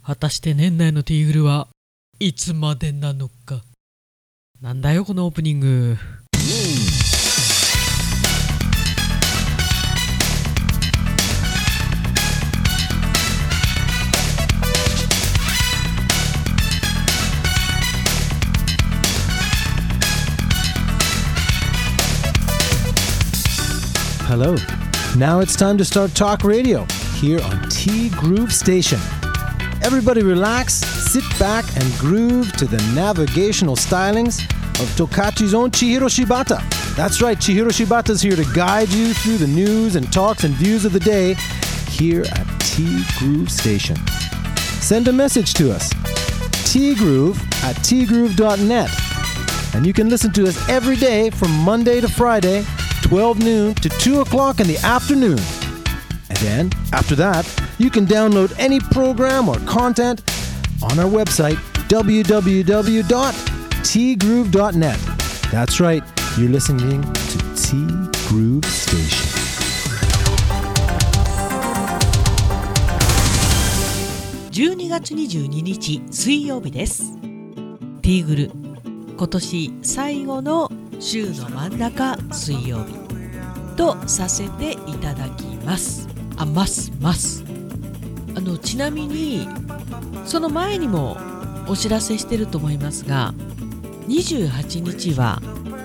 果たして年内のティーグルはいつまでなのか。なんだよこのオープニング。 Hello. Now it's time to start talk radio here on T Groove Station. Everybody relax, sit back and groove to the navigational stylings of Tokachi's own Chihiro Shibata. That's right, Chihiro Shibata's here to guide you through the news and talks and views of the day here at T Groove Station. Send a message to us, tgroove@tgroove.net. And you can listen to us every day from Monday to Friday, 12 noon to 2 o'clock in the afternoon. And then, after that, you can download any program or content on our website, www.tgroove.net. That's right, you're listening to T Groove Station. 12月22日水曜日です。ティーグル、今年最後の週の真ん中水曜日とさせていただきます。ちなみにその前にもお知らせしてると思いますが、28日は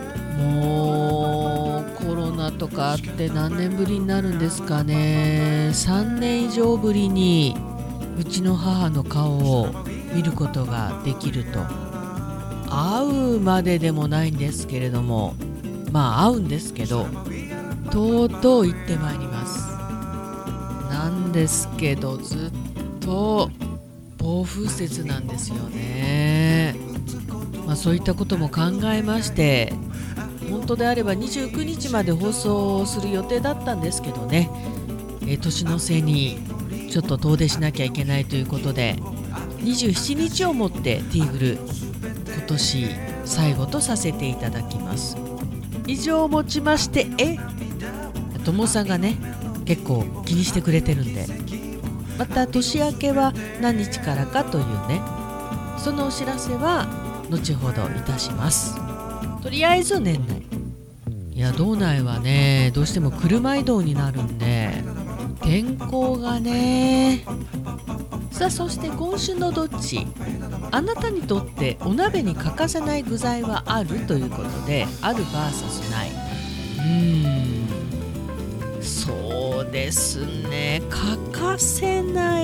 もうコロナとかあって何年ぶりになるんですかね。3年以上ぶりにうちの母の顔を見ることができると。会うまででもないんですけれども、会うんですけど、とうとう行ってまいります。なんですけどずっと暴風雪なんですよね。そういったことも考えまして、本当であれば29日まで放送する予定だったんですけどね、年の瀬にちょっと遠出しなきゃいけないということで、27日をもってティーグル今年最後とさせていただきます。以上をもちまして、ともさんがね結構気にしてくれてるんで、また年明けは何日からかというね、そのお知らせは後ほどいたします。とりあえず年内、道内はねどうしても車移動になるんで天候がね。さあ、そして今週のどっち、あなたにとってお鍋に欠かせない具材はあるということで、ある vs ない。そうですね、欠かせない。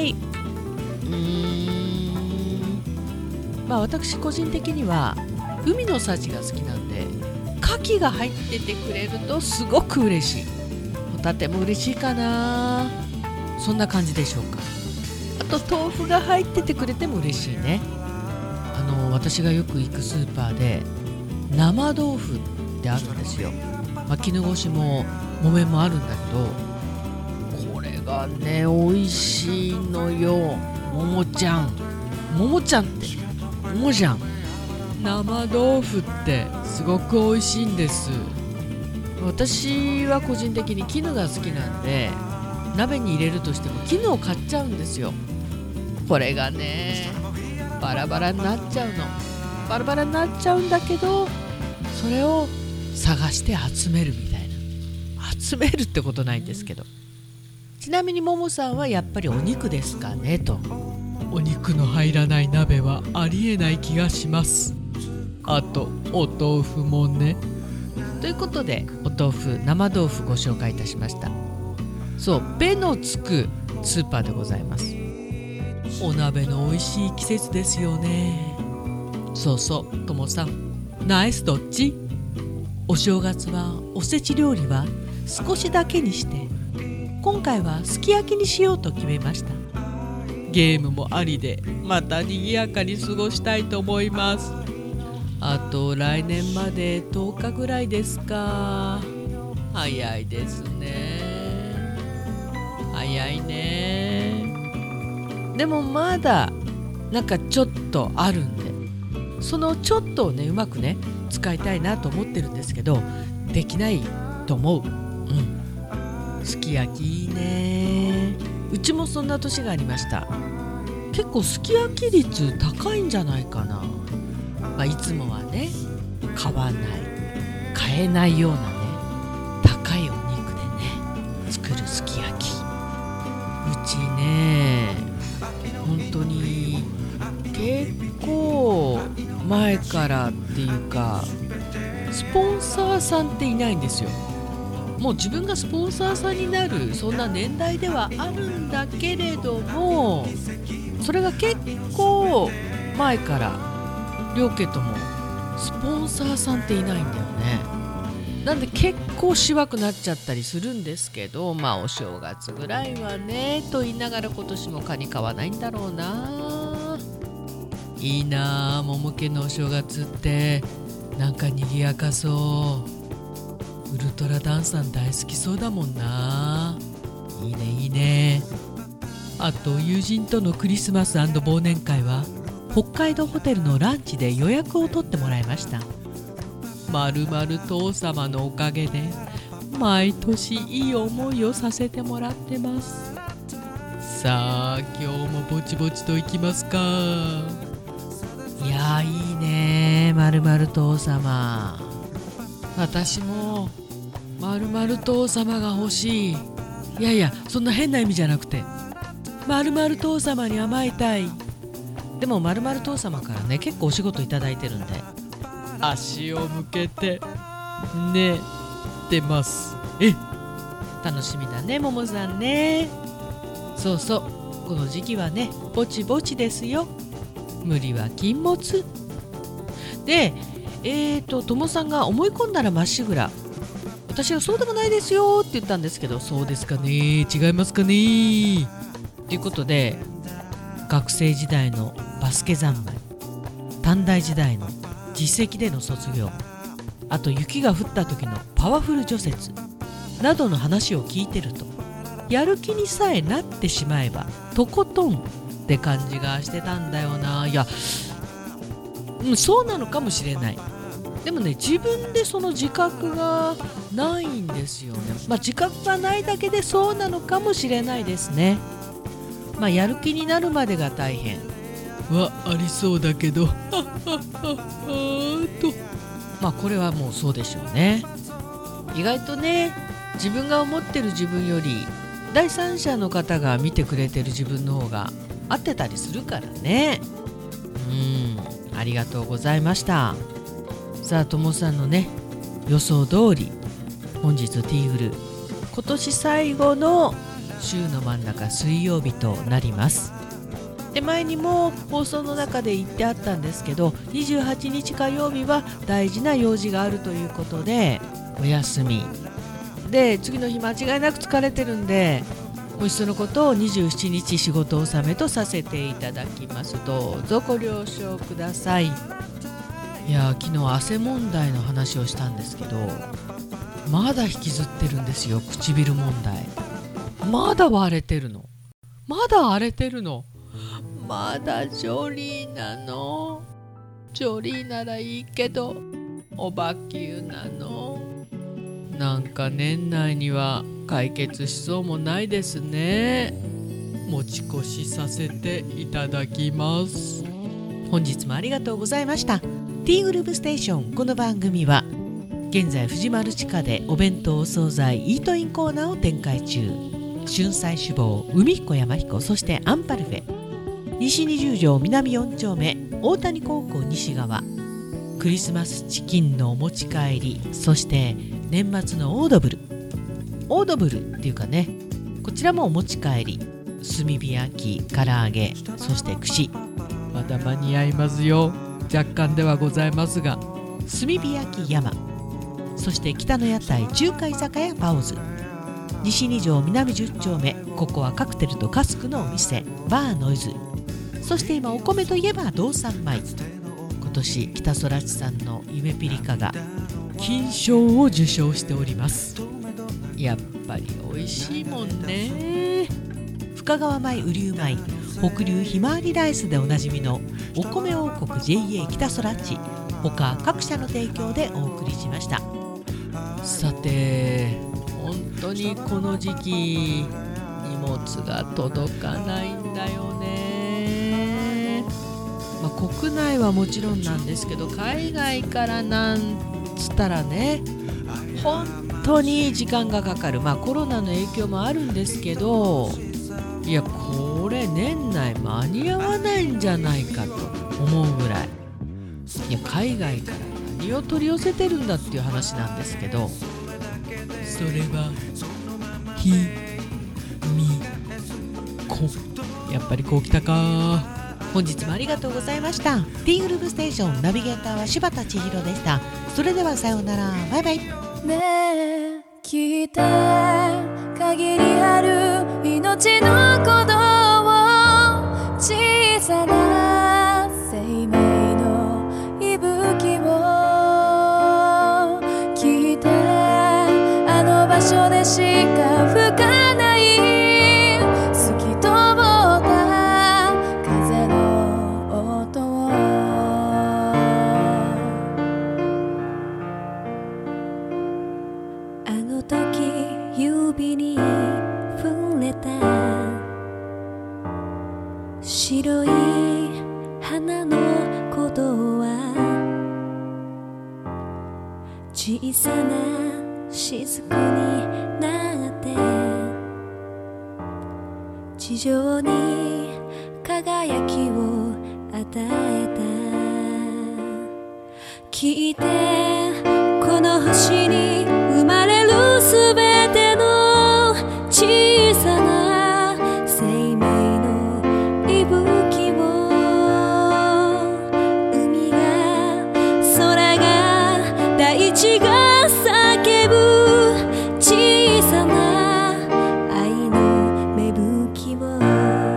私個人的には海の幸が好きなんで、牡蠣が入っててくれるとすごく嬉しい。ホタテも嬉しいかな。そんな感じでしょうか。あと豆腐が入っててくれても嬉しいね。私がよく行くスーパーで生豆腐ってあるんですよ。絹ごしも木綿もあるんだけど、これがね美味しいのよ。ももちゃんってももじゃん。生豆腐ってすごく美味しいんです。私は個人的に絹が好きなんで、鍋に入れるとしても絹を買っちゃうんですよ。これがねバラバラになっちゃうんだけど、それを探して集めるみたいな。集めるってことないんですけど。ちなみにももさんはやっぱりお肉ですかねと。お肉の入らない鍋はありえない気がします。あとお豆腐もね。ということでお豆腐、生豆腐ご紹介いたしました。そう、ペのつくスーパーでございます。お鍋の美味しい季節ですよね。そうそう、ともさんナイスどっち？お正月はおせち料理は少しだけにして、今回はすき焼きにしようと決めました。ゲームもありでまた賑やかに過ごしたいと思います。あと来年まで10日ぐらいですか。早いですね。早いね。でもまだなんかちょっとあるんで、そのちょっとをねうまくね使いたいなと思ってるんですけど、できないと思う。すき焼きいいね。うちもそんな年がありました。 結構すき焼き率高いんじゃないかな。いつもはね買わない買えないようなね高いお肉でね作るすき焼き、うちね本当に結構前からっていうかスポンサーさんっていないんですよ。もう自分がスポンサーさんになるそんな年代ではあるんだけれども、それが結構前から両家ともスポンサーさんっていないんだよね。なんで結構しわくなっちゃったりするんですけど、お正月ぐらいはねと言いながら今年もカニ買わないんだろうな。いいなあ、桃家のお正月ってなんか賑やかそう。ウルトラダンさん大好きそうだもんな。いいねいいね。あと友人とのクリスマス&忘年会は北海道ホテルのランチで予約を取ってもらいました。まるまる父様のおかげで毎年いい思いをさせてもらってます。さあ今日もぼちぼちと行きますか。いやいいねまるまる父様。私もまるまる父様が欲しい。いやいやそんな変な意味じゃなくてまるまる父様に甘えたい。でもまるまる父様からね結構お仕事いただいてるんで足を向けてねってます。楽しみだねももさんね。そうそうこの時期はねぼちぼちですよ。無理は禁物でともさんが思い込んだらまっしぐら、私はそうでもないですよって言ったんですけど、そうですかね違いますかねということで、学生時代のバスケ三昧、短大時代の実績での卒業、あと雪が降った時のパワフル除雪などの話を聞いてると、やる気にさえなってしまえばとことんって感じがしてたんだよな。いや、そうなのかもしれない。でもね自分でその自覚がないんですよね。自覚がないだけでそうなのかもしれないですね。やる気になるまでが大変はありそうだけどこれはもうそうでしょうね。意外とね自分が思ってる自分より第三者の方が見てくれてる自分の方が合ってたりするからね。ありがとうございました。さあともさんのね予想通り本日ティーグル今年最後の週の真ん中水曜日となります。で前にも放送の中で言ってあったんですけど、28日火曜日は大事な用事があるということでお休みで、次の日間違いなく疲れてるんでもういっそのことを27日仕事納めとさせていただきます。どうぞご了承ください。いや昨日汗問題の話をしたんですけど、まだ引きずってるんですよ。唇問題まだ割れてるの、まだ荒れてるの、まだジョリーなの。ジョリーならいいけどおばきゅうなの。なんか年内には解決しそうもないですね。持ち越しさせていただきます。本日もありがとうございました。T グループステーション、この番組は現在藤丸地下でお弁当お惣菜イートインコーナーを展開中。春菜志望、海彦山彦、そしてアンパルフェ、西20条南4丁目大谷高校西側、クリスマスチキンのお持ち帰り、そして年末のオードブルっていうかね、こちらもお持ち帰り、炭火焼き、唐揚げ、そして串、まだ間に合いますよ。若干ではございますが、炭火焼き山、そして北の屋台中華居酒屋パオズ、西2条南10丁目、ここはカクテルとカスクのお店バーノイズ、そして今お米といえば道産米。今年北空知さんの夢ピリカが金賞を受賞しております。やっぱり美味しいもんね。深川米、雨竜米、北流ひまわりライスでおなじみのお米王国 JA 北空知、他各社の提供でお送りしました。さて本当にこの時期荷物が届かないんだよね。 国内はもちろんなんですけど、海外からなんつったらね、本当に時間がかかる。コロナの影響もあるんですけど、いやこれ年内間に合わないんじゃないかと思うぐらい、いや海外から何を取り寄せてるんだっていう話なんですけど、それはひみこ。やっぱりこうきたか。本日もありがとうございました。ティーグループステーションナビゲーターは柴田千尋でした。それではさようなら、バイバイ。 ねえ聞いて、限りある命の鼓動を、小さな生命の息吹を聞いて、あの場所でしか吹かない透き通った風の音を、あの時指に触れた白い花の鼓動は、小さな雫になって地上に輝きを与えた。聞いて、この星に生まれるすべての小さな生命の息吹を、海が空が大地が叫ぶ小さな愛の芽吹きを、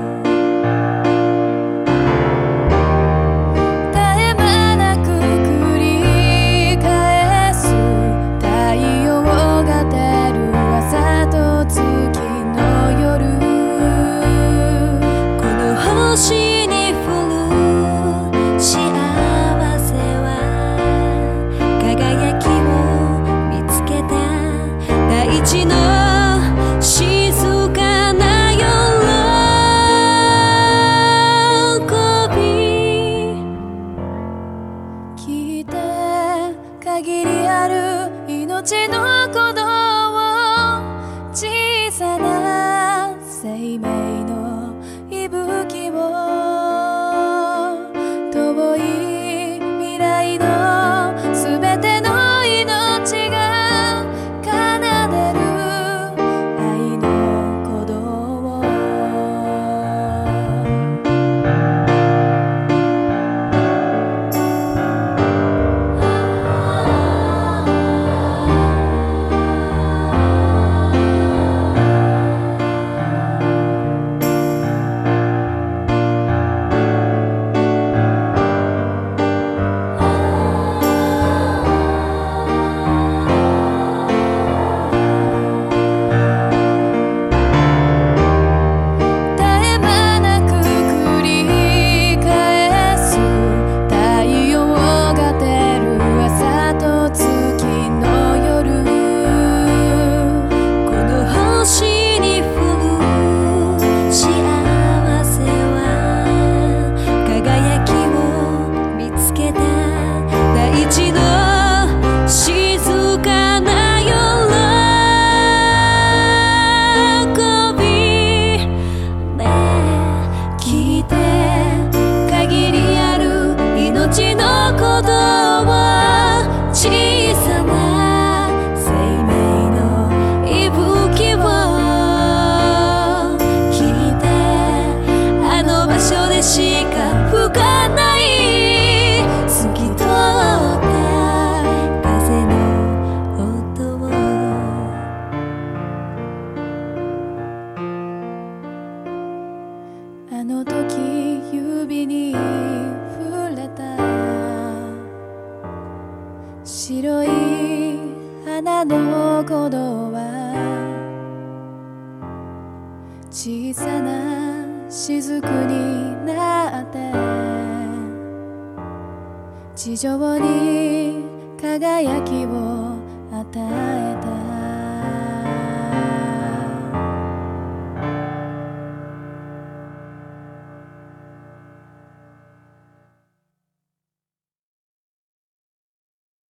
絶え間なく繰り返す太陽が照る朝と月の夜、この星に降る幸せは、輝きを見つけた大地の静かな喜び。聞いて、限りある命の鼓動を、小さな生命の息吹を、遠い未来のすべての命が奏でる愛の鼓動を、絶え間なく繰り返す太陽が照る朝と月の夜、この星に降る幸せは、輝きを見つけた大地の静かな喜び。ねえ聞いて、限りある命の鼓動を、小さな生命の息吹を聞いて、あの場所でしか吹かない透き通った風の音を、あの時指に触れた白い花の鼓動は、小さな雫になって地上に輝きを与えた。